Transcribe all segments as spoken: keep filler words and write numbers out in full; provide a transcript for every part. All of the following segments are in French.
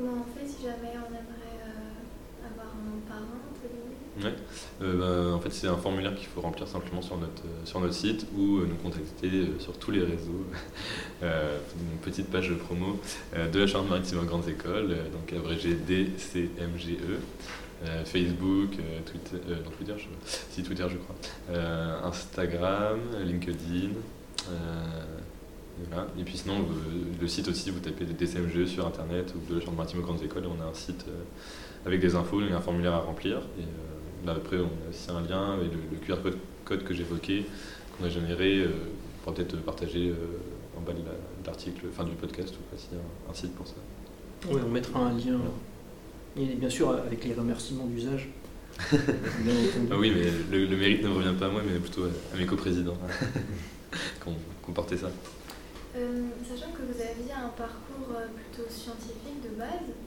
comment on fait si jamais on aimerait euh, avoir un parrain, entre guillemets ? Ouais. Euh, bah, en fait, c'est un formulaire qu'il faut remplir simplement sur notre, euh, sur notre site ou euh, nous contacter euh, sur tous les réseaux. euh, une petite page de promo euh, de la Charente-Maritime en grandes écoles, euh, donc abrégé D C M G E. Euh, Facebook, euh, Twitter, euh, non, Twitter, je, si Twitter je crois, euh, Instagram, LinkedIn, euh, voilà. Et puis sinon le, le site aussi, vous tapez D C M G E sur internet ou de la Charente-Maritime aux grandes écoles, et on a un site euh, avec des infos et un formulaire à remplir. Et euh, là, après on a aussi un lien avec le, le Q R code, code que j'évoquais, qu'on a généré, euh, on pourra peut-être partager euh, en bas de, la, de l'article, enfin du podcast, ou pas, s'il y a un, un site pour ça. Oui, on mettra un lien. Voilà. Et bien sûr, avec les remerciements d'usage. Ah oui, mais le, le mérite ne me revient pas à moi, mais plutôt à mes coprésidents qui ont porté ça. Euh, sachant que vous aviez un parcours plutôt scientifique de base,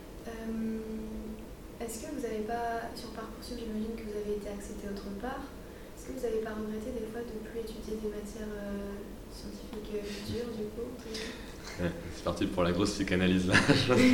euh, est-ce que vous n'avez pas, sur Parcoursup, j'imagine que vous avez été accepté autre part, est-ce que vous n'avez pas regretté des fois de ne plus étudier des matières euh, scientifiques dures du coup ? Ouais, c'est parti pour la grosse psychanalyse là.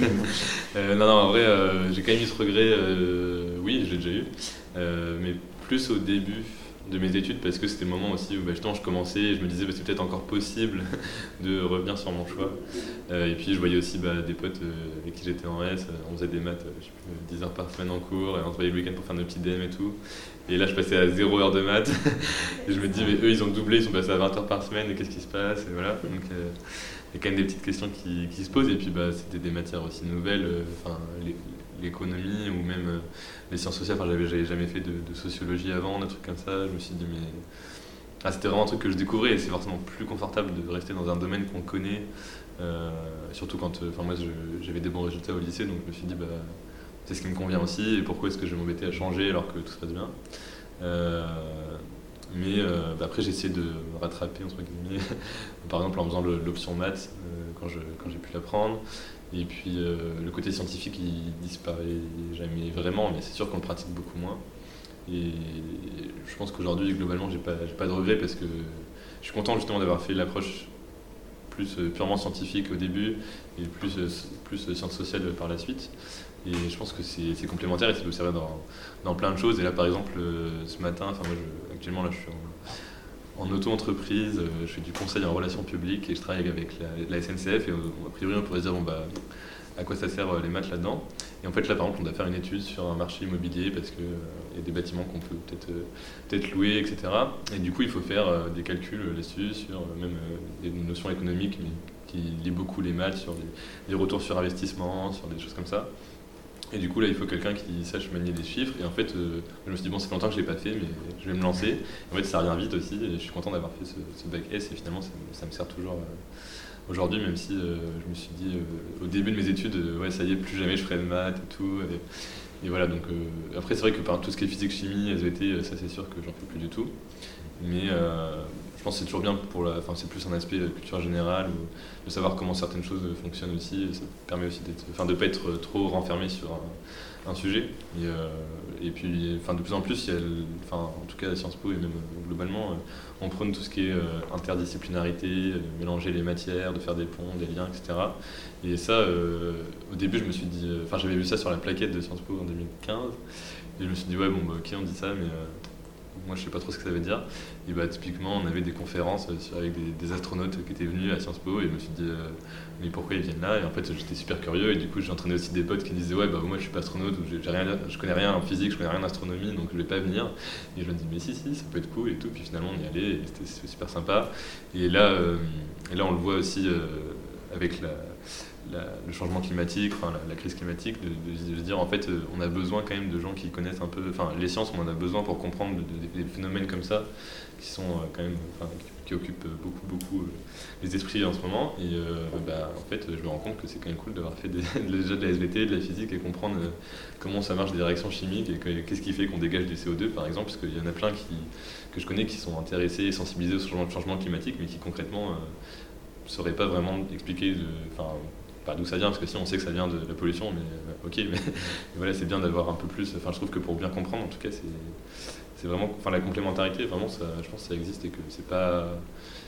euh, non, non, en vrai, euh, j'ai quand même eu ce regret, euh, oui, je l'ai déjà eu, euh, mais plus au début de mes études, parce que c'était le moment aussi où bah, justement je commençais et je me disais bah, c'est peut-être encore possible de revenir sur mon choix. Euh, et puis je voyais aussi bah, des potes euh, avec qui j'étais en S, on faisait des maths, je sais plus, dix heures par semaine en cours, et on se voyait le week-end pour faire nos petits D M et tout. Et là je passais à zéro heure de maths, et je me dis mais eux ils ont doublé, ils sont passés à vingt heures par semaine, et qu'est-ce qui se passe, et voilà. Donc, euh, il y a quand même des petites questions qui, qui se posent, et puis bah, c'était des matières aussi nouvelles, enfin euh, l'économie ou même euh, les sciences sociales. Enfin, j'avais, j'avais jamais fait de, de sociologie avant, des trucs comme ça. Je me suis dit mais ah, c'était vraiment un truc que je découvrais, et c'est forcément plus confortable de rester dans un domaine qu'on connaît, euh, surtout quand, enfin moi je, j'avais des bons résultats au lycée, donc je me suis dit bah c'est ce qui me convient aussi, et pourquoi est-ce que je vais m'embêter à changer alors que tout se passe bien. Euh, Mais euh, bah après j'ai essayé de me rattraper entre guillemets, par exemple en faisant le, l'option maths euh, quand, je, quand j'ai pu l'apprendre. Et puis euh, le côté scientifique il disparaît jamais vraiment, mais c'est sûr qu'on le pratique beaucoup moins. Et je pense qu'aujourd'hui globalement j'ai pas, j'ai pas de regrets, parce que je suis content justement d'avoir fait l'approche plus euh, purement scientifique au début et plus, euh, plus euh, sciences sociales par la suite. Et je pense que c'est, c'est complémentaire et ça peut servir dans, dans plein de choses. Et là, par exemple, euh, ce matin, enfin moi, je, actuellement, là, je suis en, en auto-entreprise, euh, je fais du conseil en relations publiques et je travaille avec la, la S N C F. Et euh, a priori, on pourrait se dire, bon, bah, à quoi ça sert euh, les maths là-dedans ? Et en fait, là, par exemple, on doit faire une étude sur un marché immobilier parce qu'il euh, y a des bâtiments qu'on peut peut-être, euh, peut-être louer, et cetera. Et du coup, il faut faire euh, des calculs là-dessus, sur euh, même euh, des notions économiques, mais qui lient beaucoup les maths, sur les, les retours sur investissement, sur des choses comme ça. Et du coup, là, il faut quelqu'un qui sache manier des chiffres. Et en fait, euh, je me suis dit, bon, c'est longtemps que je ne l'ai pas fait, mais je vais me lancer. Et en fait, ça revient vite aussi. Et je suis content d'avoir fait ce, ce bac S. Et finalement, ça, ça me sert toujours euh, aujourd'hui, même si euh, je me suis dit, euh, au début de mes études, euh, ouais, ça y est, plus jamais je ferai de maths et tout. Et, et voilà, donc euh, après, c'est vrai que par tout ce qui est physique, chimie, S V T, ça, c'est sûr que j'en fais plus du tout. Mais euh, je pense que c'est toujours bien pour la. Enfin, c'est plus un aspect de culture générale, ou de savoir comment certaines choses fonctionnent aussi. Et ça permet aussi d'être, enfin, de ne pas être trop renfermé sur un, un sujet. Et, euh, et puis, enfin, de plus en plus, il y a, enfin, en tout cas à Sciences Po et même globalement, on prône tout ce qui est euh, interdisciplinarité, de mélanger les matières, de faire des ponts, des liens, et cetera. Et ça, euh, au début, je me suis dit. Enfin, j'avais vu ça sur la plaquette de Sciences Po en deux mille quinze. Et je me suis dit, ouais, bon, bah, ok, on dit ça, mais. Euh, Moi, je sais pas trop ce que ça veut dire. Et bah, typiquement, on avait des conférences avec des, des astronautes qui étaient venus à Sciences Po, et je me suis dit, euh, mais pourquoi ils viennent là ? Et en fait, j'étais super curieux, et du coup, j'ai entraîné aussi des potes qui me disaient, ouais, bah, moi, je suis pas astronaute, ou j'ai, j'ai rien, je connais rien en physique, je connais rien en astronomie, donc je vais pas venir. Et je me dis, mais si, si, ça peut être cool et tout. Puis finalement, on y allait, et c'était, c'était super sympa. Et là, euh, et là, on le voit aussi euh, avec la. La, le changement climatique, enfin la, la crise climatique, de, de, de se dire en fait euh, on a besoin quand même de gens qui connaissent un peu, enfin les sciences on en a besoin pour comprendre de, de, des phénomènes comme ça qui sont euh, quand même, enfin qui, qui occupent beaucoup beaucoup euh, les esprits en ce moment. Et euh, bah, en fait je me rends compte que c'est quand même cool d'avoir fait des, déjà de la S V T, de la physique, et comprendre euh, comment ça marche des réactions chimiques, et que, qu'est-ce qui fait qu'on dégage du C O deux par exemple, parce qu'il y en a plein qui, que je connais qui sont intéressés et sensibilisés au changement, changement climatique, mais qui concrètement euh, ne sauraient pas vraiment expliquer de, enfin, d'où ça vient, parce que si on sait que ça vient de la pollution, mais euh, ok, mais, mais voilà, c'est bien d'avoir un peu plus. Enfin, je trouve que pour bien comprendre, en tout cas, c'est, c'est vraiment, enfin, la complémentarité, vraiment, ça, je pense que ça existe, et que c'est pas,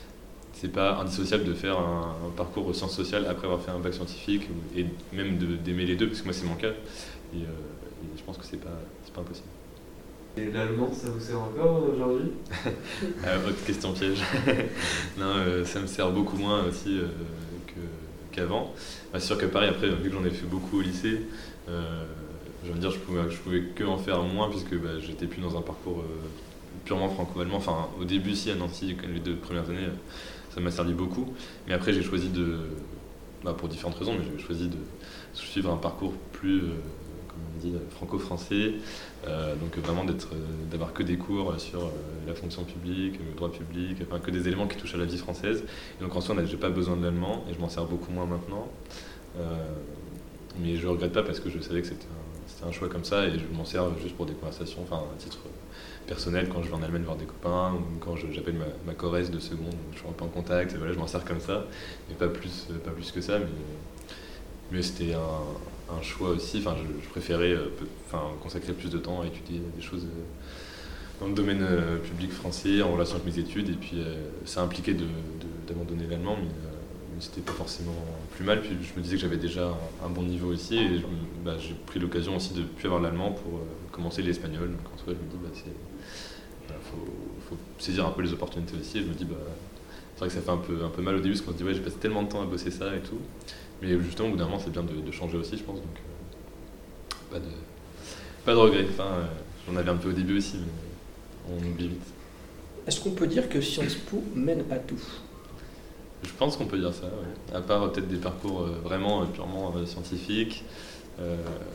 c'est pas indissociable de faire un, un parcours aux sciences sociales après avoir fait un bac scientifique, et même de, d'aimer les deux, parce que moi c'est mon cas, et, euh, et je pense que c'est pas, c'est pas impossible. Et l'allemand, ça vous sert encore aujourd'hui? euh, Autre question piège. Non, euh, ça me sert beaucoup moins aussi euh, que, qu'avant. Bah, c'est sûr que pareil, après, vu que j'en ai fait beaucoup au lycée, euh, je veux dire, je pouvais, je pouvais que en faire moins, puisque bah, j'étais plus dans un parcours euh, purement franco-allemand. Enfin, au début, si, à Nancy, les deux premières années, ça m'a servi beaucoup. Mais après, j'ai choisi de, bah, pour différentes raisons, mais j'ai choisi de suivre un parcours plus, euh, comme on dit, franco-français. Euh, donc vraiment d'être, euh, d'avoir que des cours sur euh, la fonction publique, le droit public, enfin que des éléments qui touchent à la vie française. Et donc en soi, j'ai pas besoin de l'allemand et je m'en sers beaucoup moins maintenant. Euh, mais je regrette pas parce que je savais que c'était un, c'était un choix comme ça et je m'en sers juste pour des conversations, enfin à titre personnel quand je vais en Allemagne voir des copains ou quand je, j'appelle ma, ma choresse de seconde, je suis un peu en contact, et voilà, je m'en sers comme ça, mais pas plus, pas plus que ça. Mais, mais c'était un, un choix aussi, enfin, je, je préférais euh, peu, enfin, consacrer plus de temps à étudier des choses euh, dans le domaine euh, public français en relation avec mes études, et puis euh, ça impliquait de, de, d'abandonner l'allemand, mais, euh, mais c'était pas forcément plus mal. Puis je me disais que j'avais déjà un, un bon niveau aussi, et je, bah, j'ai pris l'occasion aussi de ne plus avoir l'allemand pour euh, commencer l'espagnol. Donc en soi, je me dis, bah, c'est, bah, faut, faut saisir un peu les opportunités aussi, et je me dis, bah, c'est vrai que ça fait un peu, un peu mal au début, parce qu'on se dit, ouais, j'ai passé tellement de temps à bosser ça et tout. Mais justement, au bout d'un moment, c'est bien de, de changer aussi, je pense. Donc, euh, pas de, pas de regrets. Enfin, euh, j'en avais un peu au début aussi, mais on oublie vite. Est-ce qu'on peut dire que Sciences Po mène à tout? Je pense qu'on peut dire ça, ouais. À part euh, peut-être des parcours euh, vraiment euh, purement euh, scientifiques. Euh,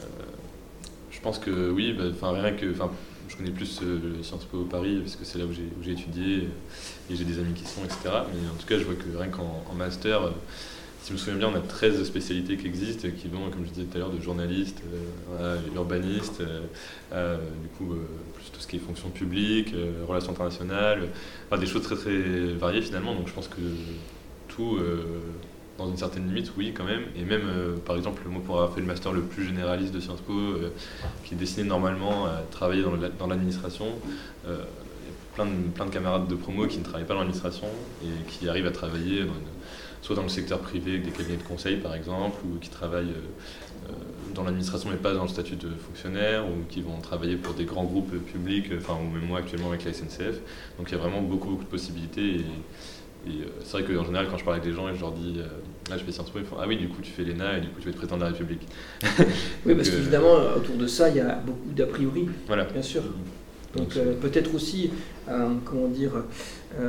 je pense que oui, bah, rien que. Je connais plus euh, Sciences Po Paris, parce que c'est là où j'ai, où j'ai étudié, euh, et j'ai des amis qui sont, et cetera. Mais en tout cas, je vois que rien qu'en en master. Euh, Si je me souviens bien, on a treize spécialités qui existent, qui vont, comme je disais tout à l'heure, de journaliste, euh, à urbaniste, euh, à, du coup, euh, plus tout ce qui est fonction publique, euh, relations internationales, enfin, des choses très très variées finalement. Donc je pense que tout, euh, dans une certaine limite, oui quand même. Et même, euh, par exemple, moi pour avoir fait le master le plus généraliste de Sciences Po, euh, qui est destiné normalement à travailler dans, le, dans l'administration, euh, plein de, plein de camarades de promo qui ne travaillent pas dans l'administration et qui arrivent à travailler dans une, soit dans le secteur privé avec des cabinets de conseil par exemple, ou qui travaillent euh, dans l'administration mais pas dans le statut de fonctionnaire, ou qui vont travailler pour des grands groupes publics, enfin, ou même moi actuellement avec la S N C F. Donc il y a vraiment beaucoup, beaucoup de possibilités. Et, et euh, c'est vrai qu'en général, quand je parle avec des gens et je leur dis euh, ah, je fais Sciences Po, ils font ah oui, du coup tu fais l'E N A et du coup tu vas être président de la République. Oui, parce euh, qu'évidemment, autour de ça, il y a beaucoup d'a priori, voilà. Bien sûr. Donc, Donc euh, peut-être aussi, euh, comment dire, euh,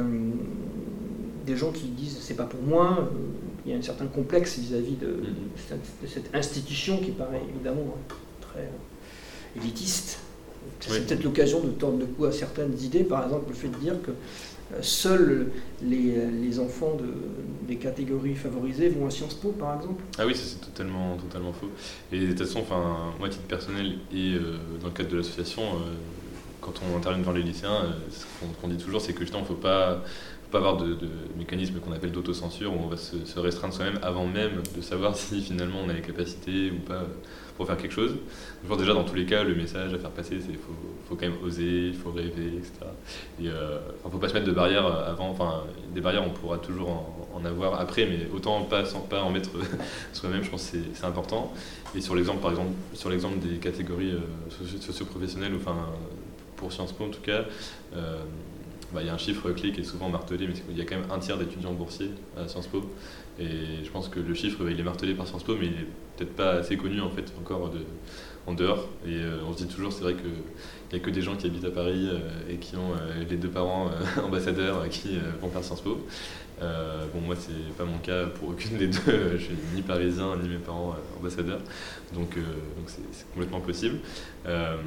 des gens qui disent c'est pas pour moi, euh, il y a un certain complexe vis-à-vis de, de, cette, de cette institution qui paraît évidemment très élitiste. C'est oui. Peut-être l'occasion de tordre le cou à certaines idées, par exemple le fait de dire que euh, seuls les, les enfants de, des catégories favorisées vont à Sciences Po, par exemple. Ah oui, ça c'est totalement, totalement faux. Et de toute façon, enfin, moi à titre personnel et euh, dans le cadre de l'association, euh, quand on intervient devant les lycéens, euh, ce qu'on, qu'on dit toujours, c'est que justement, il ne faut pas pas avoir de, de mécanisme qu'on appelle d'autocensure où on va se, se restreindre soi-même avant même de savoir si finalement on a les capacités ou pas pour faire quelque chose. Je pense déjà dans tous les cas le message à faire passer c'est qu'il faut, faut quand même oser, il faut rêver, et cetera. Et euh, enfin, faut pas se mettre de barrières avant, enfin des barrières on pourra toujours en, en avoir après, mais autant pas, sans, pas en mettre soi-même, je pense que c'est, c'est important. Et sur l'exemple par exemple, sur l'exemple des catégories euh, socio-professionnelles, enfin pour Sciences Po en tout cas, euh, bah, y a un chiffre clé qui est souvent martelé, mais il y a quand même un tiers d'étudiants boursiers à Sciences Po. Et je pense que le chiffre, il est martelé par Sciences Po, mais il n'est peut-être pas assez connu en fait encore de, en dehors. Et euh, on se dit toujours, c'est vrai qu'il n'y a que des gens qui habitent à Paris euh, et qui ont euh, les deux parents euh, ambassadeurs euh, qui euh, vont faire Sciences Po. Euh, bon, moi, c'est pas mon cas pour aucune des deux. Je suis ni parisien, ni mes parents euh, ambassadeurs. Donc, euh, donc c'est, c'est complètement possible. Euh,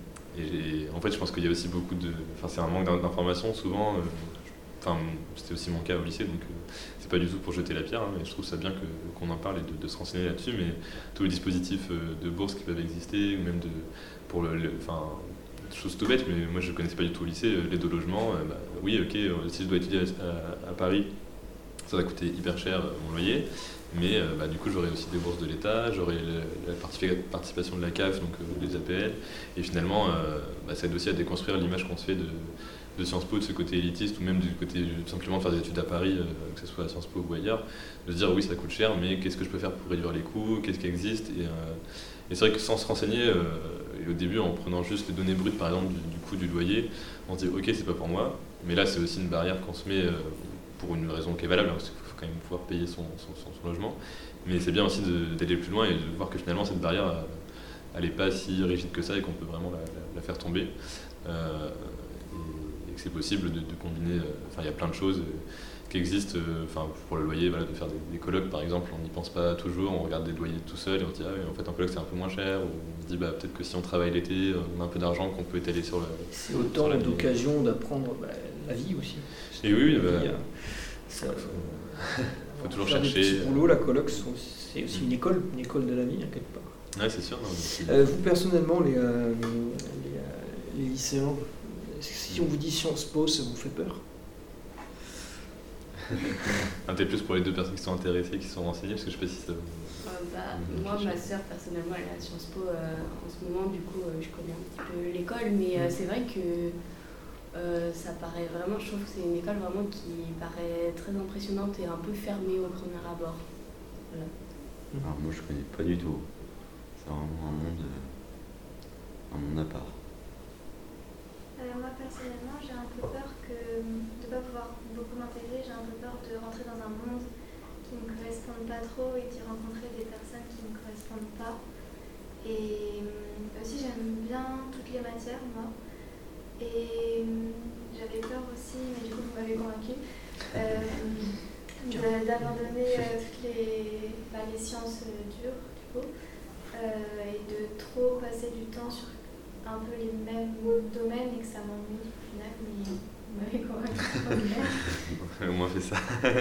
Et en fait, je pense qu'il y a aussi beaucoup de. Enfin, c'est un manque d'informations souvent. Euh, enfin, c'était aussi mon cas au lycée, donc euh, c'est pas du tout pour jeter la pierre, hein, mais je trouve ça bien que, qu'on en parle et de, de se renseigner là-dessus. Mais tous les dispositifs de bourse qui peuvent exister, ou même de. Pour le. le enfin, chose tout bête, mais moi je connaissais pas du tout au lycée, l'aide au logement. Euh, bah, oui, ok, si je dois étudier à, à, à Paris, ça va coûter hyper cher mon loyer. Mais euh, bah, du coup, j'aurai aussi des bourses de l'État, j'aurai le, la participation de la C A F, donc euh, les A P L. Et finalement, euh, bah, ça aide aussi à déconstruire l'image qu'on se fait de, de Sciences Po, de ce côté élitiste, ou même du côté simplement de faire des études à Paris, euh, que ce soit à Sciences Po ou ailleurs, de se dire oui ça coûte cher, mais qu'est-ce que je peux faire pour réduire les coûts, qu'est-ce qui existe, et, euh, et c'est vrai que sans se renseigner, euh, et au début en prenant juste les données brutes par exemple du, du coût du loyer, on se dit ok c'est pas pour moi, mais là c'est aussi une barrière qu'on se met euh, pour une raison qui est valable, hein, parce qu'il faut quand même pouvoir payer son, son, son, son logement, mais c'est bien aussi de, d'aller plus loin et de voir que finalement cette barrière euh, elle n'est pas si rigide que ça et qu'on peut vraiment la, la, la faire tomber. Euh, et, et que c'est possible de, de combiner, enfin euh, il y a plein de choses euh, qui existent, enfin euh, pour le loyer, voilà, de faire des, des colocs par exemple, on n'y pense pas toujours, on regarde des loyers tout seul et on se dit ah oui en fait un coloc c'est un peu moins cher, ou on se dit bah peut-être que si on travaille l'été, on a un peu d'argent qu'on peut étaler sur le... C'est autant d'occasion d'apprendre bah, la vie aussi. Et oui, oui bah, vie, ça, faut, faut toujours faire chercher. Des petits boulots, la coloc c'est aussi une école, une école de la vie hein, quelque part. Ouais, c'est sûr. Non, c'est... Euh, vous, personnellement, les, euh, les, euh, les lycéens, si on vous dit Sciences Po, ça vous fait peur? Un peu plus pour les deux personnes qui sont intéressées, qui sont renseignées, parce que je sais pas si ça... Euh, bah, moi, ma sœur, personnellement, elle est à Sciences Po euh, en ce moment, du coup, euh, je connais un petit peu l'école, mais euh, c'est vrai que euh, ça paraît vraiment, je trouve que c'est une école vraiment qui paraît très impressionnante et un peu fermée au premier abord. Voilà. Alors moi, je connais pas du tout. C'est vraiment un monde, un monde à part. Alors moi personnellement j'ai un peu peur que, de ne pas pouvoir beaucoup m'intégrer, j'ai un peu peur de rentrer dans un monde qui ne me corresponde pas trop et d'y rencontrer des personnes qui ne me correspondent pas. Et aussi j'aime bien toutes les matières moi. Et j'avais peur aussi, mais du coup vous m'avez convaincue, euh, d'abandonner euh, toutes les, bah, les sciences euh, dures du coup. Euh, et de trop passer du temps sur un peu les mêmes domaines et que ça m'ennuie au final, mais vous m'avez convaincu. Au moins fait ça.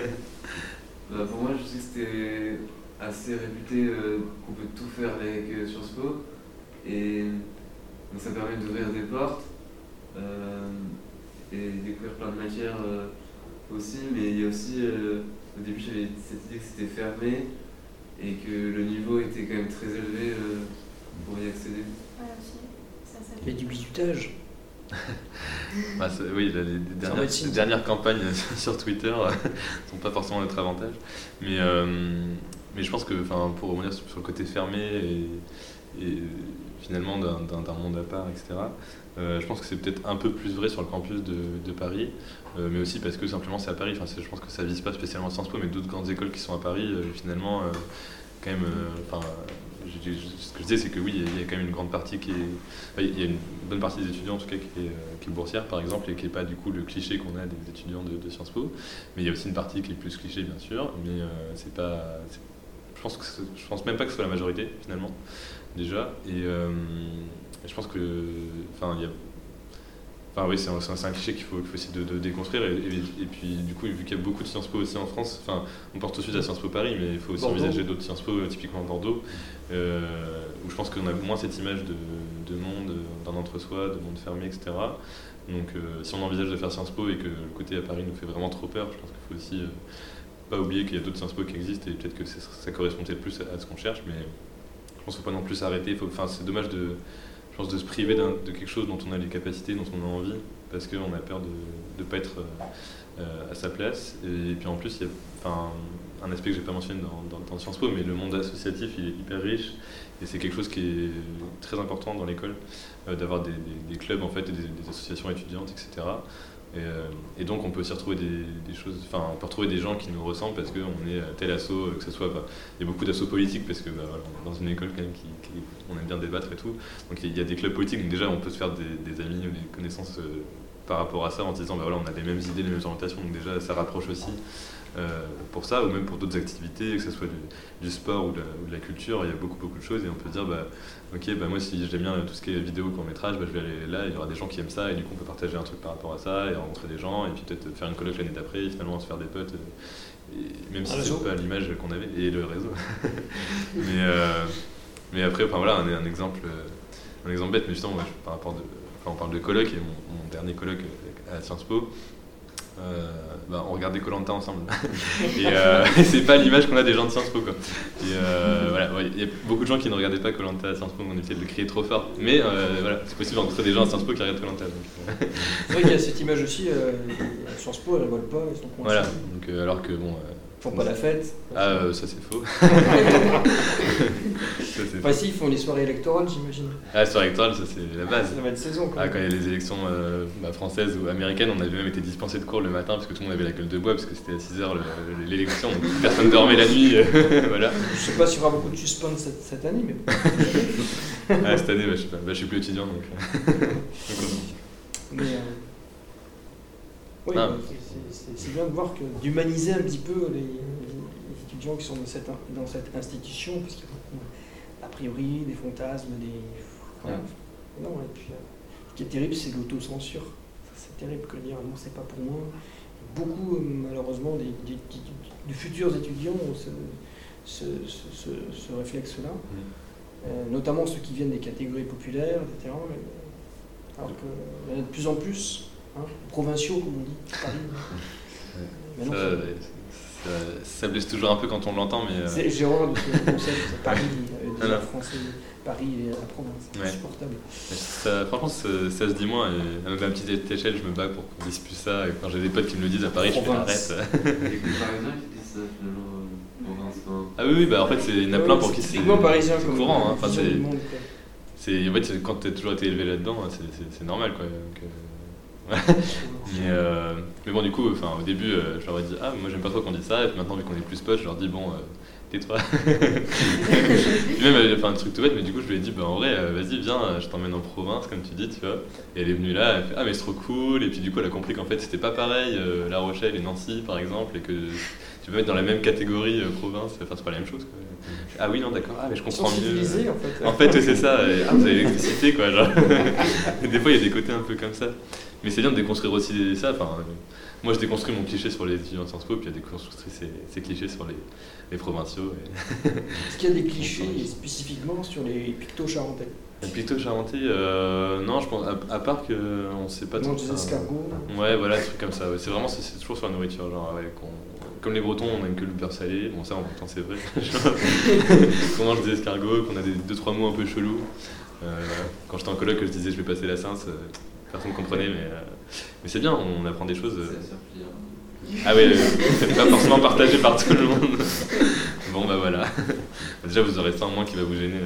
Bah pour moi, je sais que c'était assez réputé euh, qu'on peut tout faire avec euh, Sciences Po, et donc ça permet d'ouvrir des portes euh, et découvrir plein de matières euh, aussi, mais il y a aussi, euh, au début j'avais cette idée que c'était fermé, et que le niveau était quand même très élevé euh, pour y accéder. Ouais, aussi. Ça, ça Il y a du bizutage. Bah, oui, les, les, dernières, les dernières campagnes sur Twitter ne sont pas forcément notre avantage. Mais, euh, mais je pense que pour revenir sur, sur le côté fermé et, et finalement d'un, d'un, d'un monde à part, et cetera, euh, je pense que c'est peut-être un peu plus vrai sur le campus de, de Paris, euh, mais aussi parce que simplement c'est à Paris. Enfin, c'est, je pense que ça vise pas spécialement Sciences Po, mais d'autres grandes écoles qui sont à Paris, euh, finalement, euh, quand même. Enfin, euh, ce que je disais, c'est que oui, il y a quand même une grande partie qui est. Enfin, il y a une bonne partie des étudiants, en tout cas, qui est, euh, qui est boursière, par exemple, et qui n'est pas du coup le cliché qu'on a des étudiants de, de Sciences Po. Mais il y a aussi une partie qui est plus cliché, bien sûr, mais euh, c'est pas. C'est, je pense que je pense même pas que ce soit la majorité, finalement, déjà. Et euh, je pense que. Enfin, il y a. Enfin oui, c'est un, c'est un cliché qu'il faut, qu'il faut essayer de, de déconstruire, et, et, et puis du coup, vu qu'il y a beaucoup de Sciences Po aussi en France, enfin, on porte aussi à Sciences Po Paris, mais il faut aussi Bordeaux. Envisager d'autres Sciences Po, typiquement Bordeaux, euh, où je pense qu'on a moins cette image de, de monde, d'un entre-soi, de monde fermé, et cetera. Donc euh, si on envisage de faire Sciences Po et que le côté à Paris nous fait vraiment trop peur, je pense qu'il faut aussi euh, pas oublier qu'il y a d'autres Sciences Po qui existent, et peut-être que ça, ça correspond peut-être plus à, à ce qu'on cherche, mais je pense qu'il ne faut pas non plus s'arrêter. Faut, enfin, c'est dommage de... Je pense de se priver d'un, de quelque chose dont on a les capacités, dont on a envie, parce qu'on a peur de ne pas être euh, à sa place. Et, et puis en plus, il y a enfin, un aspect que je n'ai pas mentionné dans, dans, dans Sciences Po, mais le monde associatif, il est hyper riche, et c'est quelque chose qui est très important dans l'école, euh, d'avoir des, des, des clubs en fait, et des, des associations étudiantes, et cetera. Et, euh, et donc on peut aussi retrouver des, des choses, enfin on peut retrouver des gens qui nous ressemblent parce qu'on est tel asso, que ce soit, bah, il y a beaucoup d'assauts politiques parce que bah, voilà, dans une école quand même qui, qui, on aime bien débattre et tout, donc il y a des clubs politiques, donc déjà on peut se faire des, des amis ou des connaissances euh, par rapport à ça en se disant bah voilà on a les mêmes idées, les mêmes orientations, donc déjà ça rapproche aussi euh, pour ça, ou même pour d'autres activités, que ce soit du, du sport ou de, la, ou de la culture, il y a beaucoup beaucoup de choses et on peut dire bah ok, bah moi si j'aime bien tout ce qui est vidéo, court-métrage, bah je vais aller là, il y aura des gens qui aiment ça, et du coup on peut partager un truc par rapport à ça, et rencontrer des gens, et puis peut-être faire une colloque l'année d'après, et finalement se faire des potes, et même si ah, c'est pas l'image qu'on avait, et le réseau. mais, euh, mais après, enfin voilà, un, un, exemple, un exemple bête, mais justement, ouais, par rapport de, enfin, on parle de colloque, et mon, mon dernier colloque à Sciences Po, euh, bah, on regardait Koh Lanta ensemble. et euh, c'est pas l'image qu'on a des gens de Sciences Po, quoi. Et euh, voilà, il ouais, y a beaucoup de gens qui ne regardaient pas Koh Lanta à Sciences Po, on essayait de le crier trop fort. Mais euh, voilà, c'est possible de rencontrer des gens à Sciences Po qui regardent Koh Lanta. C'est vrai qu'il y a cette image aussi, euh, à Sciences Po, elles ne volent pas, elles sont coincées. Voilà, donc, euh, alors que bon. Euh, Ils font pas la fête. Ah, euh, ça c'est faux. ça, c'est enfin, si, ils font les soirées électorales, j'imagine. Ah, les soirées électorales, ça c'est la base. Ça va être saison, quand ah, même. quand il y a les élections euh, bah, françaises ou américaines, on avait même été dispensé de cours le matin parce que tout le monde avait la gueule de bois parce que c'était à six heures le, le, l'élection, donc personne dormait la nuit. Voilà. Je sais pas s'il y aura beaucoup de suspense cette, cette année, mais. ah, cette année, bah, je sais pas. Bah, je suis plus étudiant donc. mais. Euh... Oui, ah. bah, c'est, c'est, c'est bien de voir que d'humaniser un petit peu les, les étudiants qui sont dans cette, dans cette institution, parce qu'il y a beaucoup, a priori, des fantasmes, des. Voilà. Ouais. Non, et puis, euh, ce qui est terrible, c'est l'autocensure. C'est terrible que de dire non, c'est pas pour moi. Beaucoup, euh, malheureusement, des, des, des, de futurs étudiants ont ce, ce, ce, ce, ce réflexe-là, mmh. euh, notamment ceux qui viennent des catégories populaires, et cetera. Mais, alors qu'il y en a de plus en plus. Hein, provinciaux, comme on dit, Paris. Ouais. Ça, non, ça, ça blesse toujours un peu quand on l'entend, mais... Euh... C'est, j'ai horreur de ce concept, Paris, euh, déjà français, Paris et la province, c'est ouais. insupportable. Ça, franchement, ça, ça se dit moins, et à ma petite échelle, je me bats pour qu'on dise plus ça, et quand j'ai des potes qui me le disent à Paris, province. Je fais arrête. Il y a des Parisiens qui disent ça, finalement, province. Ah oui, oui, bah en fait, c'est, il y en a plein ouais, pour qui c'est... typiquement parisien, c'est courant, hein. Enfin, c'est... Monde, c'est... En fait, quand t'as toujours été élevé là-dedans, c'est, c'est, c'est normal, quoi. Donc, euh... mais, euh, mais bon, du coup, enfin, au début, euh, je leur ai dit ah, moi j'aime pas trop qu'on dise ça, et puis maintenant, vu qu'on est plus potes, je leur dis bon, euh, tais-toi. Et même, elle a fait un truc tout bête, mais du coup, je lui ai dit bah en vrai, euh, vas-y, viens, je t'emmène en province, comme tu dis, tu vois. Et elle est venue là, elle fait ah, mais c'est trop cool, et puis du coup, elle a compris qu'en fait, c'était pas pareil, euh, La Rochelle et Nancy, par exemple, et que tu peux mettre dans la même catégorie euh, province, enfin, c'est pas la même chose, quoi. Ah oui, non, d'accord, ah, mais je comprends mieux. En fait, en fait, c'est ça, et, ah, vous avez l'électricité, quoi, genre. Des fois, il y a des côtés un peu comme ça. Mais c'est bien de déconstruire aussi ça. Enfin, euh, moi, je déconstruis mon cliché sur les étudiants de Sciences Po, puis elle déconstruit ses, ses clichés sur les, les provinciaux. Et... Est-ce qu'il y a des clichés spécifiquement sur les pictos charentais ? Les pictos charentais, euh, non, je pense, à, à part qu'on ne sait pas trop. Non, des escargots. Ouais, voilà, des trucs comme ça. Ouais. C'est vraiment, c'est, c'est toujours sur la nourriture. Genre, ouais, comme les Bretons, on n'aime que le beurre salé. Bon, ça, en même temps, c'est vrai. Qu'on mange des escargots, qu'on a des, deux, trois mots un peu chelous. Euh, quand j'étais en coloc, je disais je vais passer la Sainte. Euh, Personne ne comprenait, mais, euh, mais c'est bien, on apprend des choses. Euh... Ah ouais, euh, pas forcément partagé par tout le monde. Bon bah voilà. Déjà vous aurez ça en moins qui va vous gêner.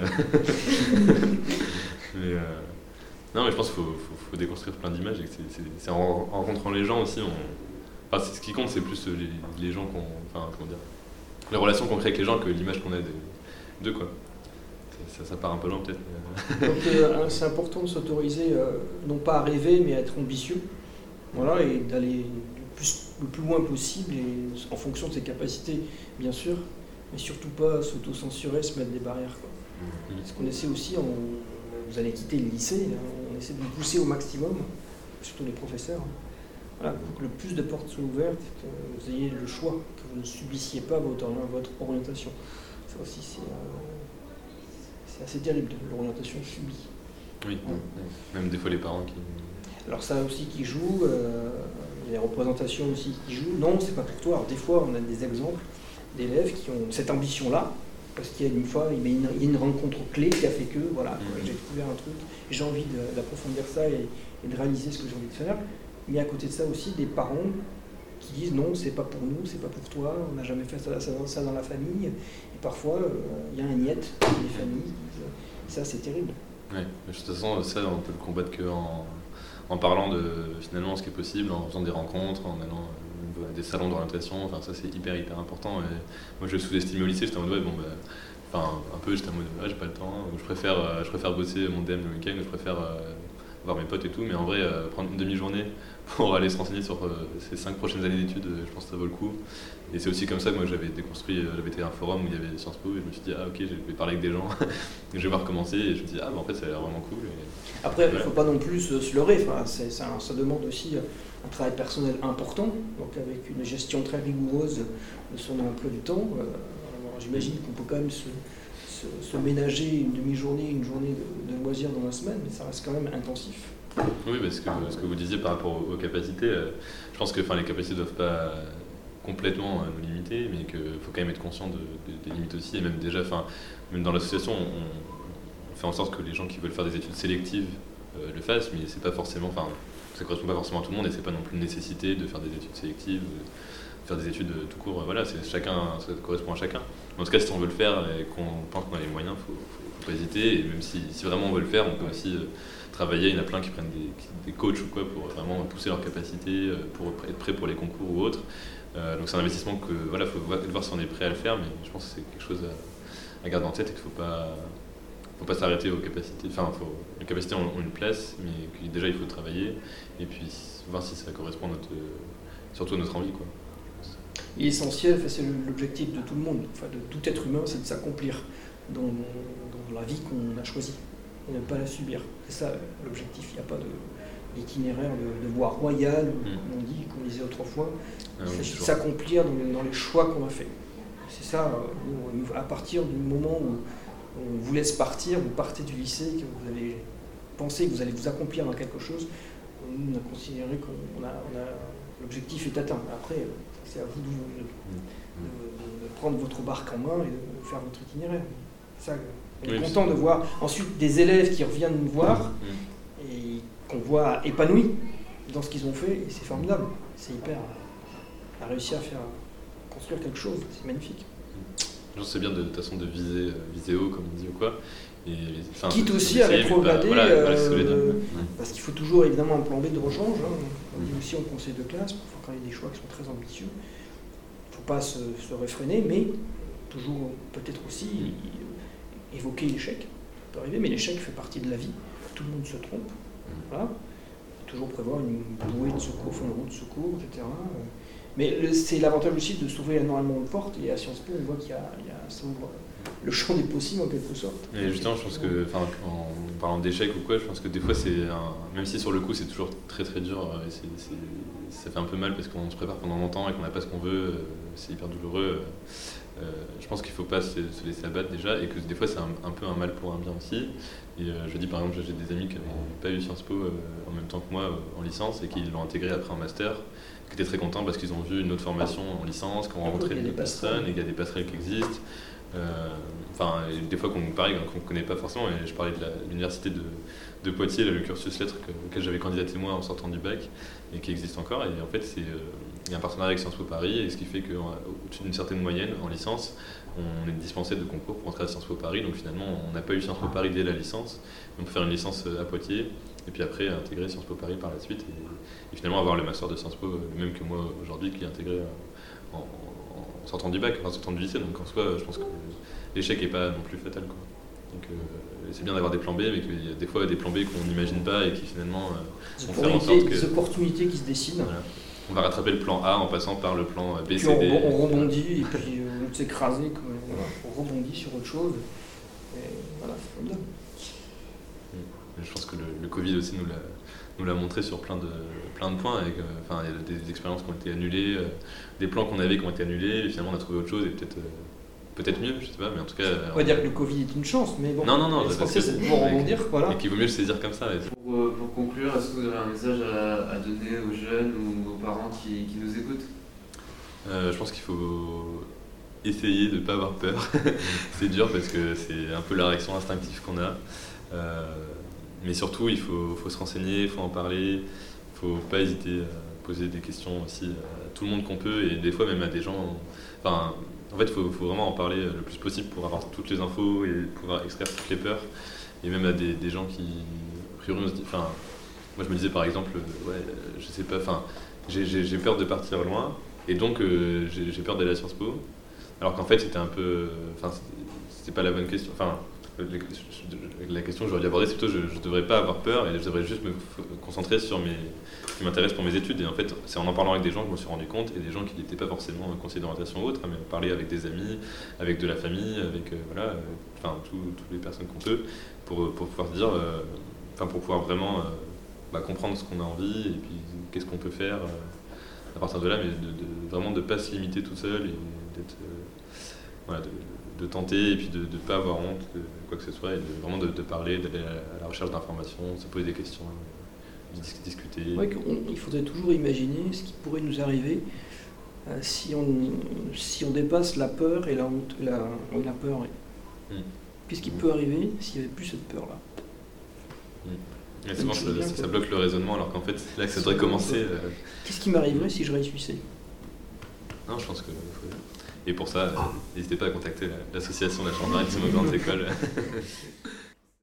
mais, euh... Non mais je pense qu'il faut, faut, faut déconstruire plein d'images et que c'est, c'est, c'est en rencontrant les gens aussi. On... Enfin, c'est, ce qui compte c'est plus les, les gens qu'on... Enfin comment dire... Les relations qu'on crée avec les gens que l'image qu'on a d'eux quoi. Ça, ça part un peu loin peut-être. Donc euh, c'est important de s'autoriser, euh, non pas à rêver, mais à être ambitieux. Voilà, et d'aller le plus, le plus loin possible, et, en fonction de ses capacités, bien sûr, mais surtout pas s'auto-censurer, se mettre des barrières. Quoi. Mmh. Ce qu'on essaie aussi, on, vous allez quitter le lycée, on essaie de vous pousser au maximum, surtout les professeurs. Voilà, pour que le plus de portes soient ouvertes, que vous ayez le choix, que vous ne subissiez pas votre, votre orientation. Ça aussi, c'est... Euh, C'est assez terrible, l'orientation subie. Oui, ouais. Même des fois les parents qui... Alors ça aussi qui joue, euh, les représentations aussi qui jouent. Non, c'est pas pour toi. Alors des fois, on a des exemples d'élèves qui ont cette ambition-là, parce qu'il y a une fois, il y a une, il y a une rencontre clé qui a fait que, voilà, mmh. j'ai découvert un truc, j'ai envie de, d'approfondir ça et, et de réaliser ce que j'ai envie de faire. Mais à côté de ça aussi, des parents qui disent non, c'est pas pour nous, c'est pas pour toi, on n'a jamais fait ça, ça, ça dans la famille. Et parfois, il euh, y a un niet des familles qui disent, et ça c'est terrible. Oui, de toute façon, ça on peut le combattre qu'en en parlant de finalement ce qui est possible, en faisant des rencontres, en allant euh, à des salons d'orientation, enfin ça c'est hyper hyper important. Et moi je sous-estimais au lycée, j'étais en mode ouais, bon bah, enfin un peu j'étais en mode ah, j'ai pas le temps, je préfère, euh, je préfère bosser mon D M le week-end, je préfère euh, voir mes potes et tout, mais en vrai euh, prendre une demi-journée pour aller se renseigner sur euh, ces cinq prochaines années d'études, euh, je pense que ça vaut le coup. Et c'est aussi comme ça que moi j'avais déconstruit, euh, j'avais été à un forum où il y avait Sciences Po et je me suis dit ah ok, je vais parler avec des gens, je vais voir commencer et je me suis dit ah bah en fait ça a l'air vraiment cool. Et... Après il ne faut pas non plus se, se leurrer, enfin, c'est, ça, ça demande aussi un travail personnel important, donc avec une gestion très rigoureuse de son emploi du temps. Euh, alors, j'imagine qu'on peut quand même se, se, se ménager une demi-journée, une journée de, de loisirs dans la semaine, mais ça reste quand même intensif. Oui, parce que ce que vous disiez par rapport aux, aux capacités, euh, je pense que les capacités ne doivent pas complètement euh, nous limiter, mais qu'il faut quand même être conscient de, de, des limites aussi. Et même déjà, même dans l'association, on, on fait en sorte que les gens qui veulent faire des études sélectives euh, le fassent, mais c'est pas forcément, ça ne correspond pas forcément à tout le monde et c'est pas non plus une nécessité de faire des études sélectives, de faire des études euh, tout court. Voilà, c'est chacun, ça correspond à chacun. Mais en tout cas, si on veut le faire et qu'on pense qu'on a les moyens, il ne faut, faut, faut pas hésiter. Et même si, si vraiment on veut le faire, on peut aussi euh, travailler. Il y en a plein qui prennent des, des coachs ou quoi pour vraiment pousser leurs capacités, pour être prêts pour les concours ou autres. Euh, donc c'est un investissement que voilà, faut voir si on est prêt à le faire, mais je pense que c'est quelque chose à, à garder en tête et qu'il ne faut pas, faut pas s'arrêter aux capacités. Enfin, faut, les capacités ont, ont une place, mais que déjà il faut travailler et puis voir si ça correspond à notre, surtout à notre envie, quoi. Et l'essentiel, c'est l'objectif de tout le monde, enfin de tout être humain, c'est de s'accomplir dans, dans la vie qu'on a choisie et ne pas la subir. C'est ça l'objectif. Il n'y a pas de l'itinéraire de, de voie royale, mmh. comme on dit, comme on disait autrefois. Ah, il s'agit de s'accomplir dans, dans les choix qu'on a faits. C'est ça, où, à partir du moment où on vous laisse partir, vous partez du lycée, que vous avez pensé que vous allez vous accomplir dans quelque chose, on a considéré qu'on a, on a l'objectif est atteint. Après, c'est à vous de, de, de, de prendre votre barque en main et de faire votre itinéraire. Ça, on est oui, content de voir ensuite des élèves qui reviennent nous voir mmh. et qu'on voit épanouis dans ce qu'ils ont fait, et c'est formidable. C'est hyper à réussir à faire construire quelque chose, c'est magnifique. C'est bien de, de toute façon de viser, euh, viser haut, comme on dit ou quoi. Et, enfin, quitte aussi à rétrograder, voilà, euh, voilà, euh, parce qu'il faut toujours évidemment un plan B de rechange. Hein. On dit aussi en conseil de classe, parfois quand il y a des choix qui sont très ambitieux, il ne faut pas se, se réfréner, mais toujours peut-être aussi mmh. évoquer l'échec. Ça peut arriver, mais l'échec fait partie de la vie. Tout le monde se trompe. Voilà. Toujours prévoir une bouée de secours, fond de route de secours, et cetera. Mais c'est l'avantage aussi de s'ouvrir énormément de portes, et à Sciences Po, on voit qu'il y a, il y a ça ouvre le champ des possibles en quelque sorte. Et justement, je pense que, enfin, en parlant d'échec ou quoi, je pense que des fois, c'est un, même si sur le coup c'est toujours très très dur, et c'est, c'est, ça fait un peu mal parce qu'on se prépare pendant longtemps et qu'on n'a pas ce qu'on veut, c'est hyper douloureux. Euh, je pense qu'il ne faut pas se, se laisser abattre déjà, et que des fois c'est un, un peu un mal pour un bien aussi. Et euh, je dis par exemple, j'ai des amis qui n'avaient pas eu Sciences Po euh, en même temps que moi euh, en licence et qui l'ont intégré après en master, qui étaient très contents parce qu'ils ont vu une autre formation en licence, qui ont rencontré d'autres personnes et qu'il y a des passerelles qui existent. Euh, enfin, des fois qu'on pareil, qu'on ne connaît pas forcément. Et je parlais de l'université de, de Poitiers, là, le cursus lettres que, auquel j'avais candidaté moi en sortant du bac et qui existe encore. Et en fait, c'est, euh, il y a un partenariat avec Sciences Po Paris, et ce qui fait qu'au-dessus d'une certaine moyenne en licence, on est dispensé de concours pour entrer à Sciences Po Paris. Donc finalement, on n'a pas eu Sciences Po Paris dès la licence. On peut faire une licence à Poitiers et puis après intégrer Sciences Po Paris par la suite et, et finalement avoir le master de Sciences Po, le même que moi aujourd'hui, qui est intégré en, en, en sortant du bac, en sortant du lycée. Donc en soi, je pense que l'échec n'est pas non plus fatal, quoi. Donc euh, c'est bien d'avoir des plans B, mais qu'il y a des fois des plans B qu'on n'imagine pas et qui finalement euh, vont faire en sorte que... Des opportunités qui se dessinent. Voilà. On va rattraper le plan A en passant par le plan B, C, D. On, on rebondit et puis euh, on s'écraser, voilà, on rebondit sur autre chose. Et voilà, c'est comme ça. Je pense que le, le Covid aussi nous l'a, nous l'a montré sur plein de, plein de points. Avec, euh, enfin, il y a des, des expériences qui ont été annulées, euh, des plans qu'on avait qui ont été annulés, et finalement on a trouvé autre chose et peut-être, euh, peut-être mieux, je sais pas, mais en tout cas... On va euh, dire que le Covid est une chance, mais bon, non, non, non, l'essentiel c'est de pouvoir rebondir, voilà. Et qu'il vaut mieux le saisir comme ça. Pour, euh, pour conclure, est-ce que vous avez un message à, à donner aux jeunes ou aux parents qui, qui nous écoutent? euh, Je pense qu'il faut essayer de ne pas avoir peur. C'est dur parce que c'est un peu la réaction instinctive qu'on a. Euh, mais surtout, il faut, faut se renseigner, il faut en parler, il ne faut pas hésiter à poser des questions aussi à tout le monde qu'on peut, et des fois même à des gens... Enfin, en fait, il faut, faut vraiment en parler le plus possible pour avoir toutes les infos et pouvoir extraire toutes les peurs. Et même à des, des gens qui, a priori, on se dit... Enfin, moi, je me disais par exemple, ouais, je sais pas, enfin, j'ai, j'ai, j'ai peur de partir loin, et donc euh, j'ai, j'ai peur d'aller à Sciences Po. Alors qu'en fait, c'était un peu... Enfin, c'était, c'était pas la bonne question. Enfin, la question que j'aurais dû aborder, c'est plutôt je ne devrais pas avoir peur et je devrais juste me concentrer sur mes, ce qui m'intéresse pour mes études. Et en fait, c'est en en parlant avec des gens que je me suis rendu compte, et des gens qui n'étaient pas forcément conseillers d'orientation ou autre, mais parler avec des amis, avec de la famille, avec euh, voilà, euh, enfin, toutes les personnes qu'on peut, pour, pour pouvoir dire, euh, enfin, pour pouvoir vraiment euh, bah, comprendre ce qu'on a envie et puis qu'est-ce qu'on peut faire euh, à partir de là, mais de, de, vraiment de ne pas se limiter tout seul et d'être, euh, voilà, de, de tenter et puis de ne pas avoir honte de quoi que ce soit, et de, vraiment de, de parler, d'aller à la recherche d'informations, de se poser des questions. dis- discuter. Ouais, qu'on- il faudrait toujours imaginer ce qui pourrait nous arriver euh, si, on, si on dépasse la peur et la honte. La, oui, la peur, oui. Mm. Qu'est-ce qui peut arriver s'il n'y avait plus cette peur-là? Et souvent, ça, ça- ça bloque le raisonnement, alors qu'en fait, c'est là que ça devrait commencer. euh, Qu'est-ce qui m'arriverait si je réussissais? Non, je pense que. faut- Et pour ça, euh, n'hésitez pas à contacter la- l'association de la chambre maritime aux grandes écoles.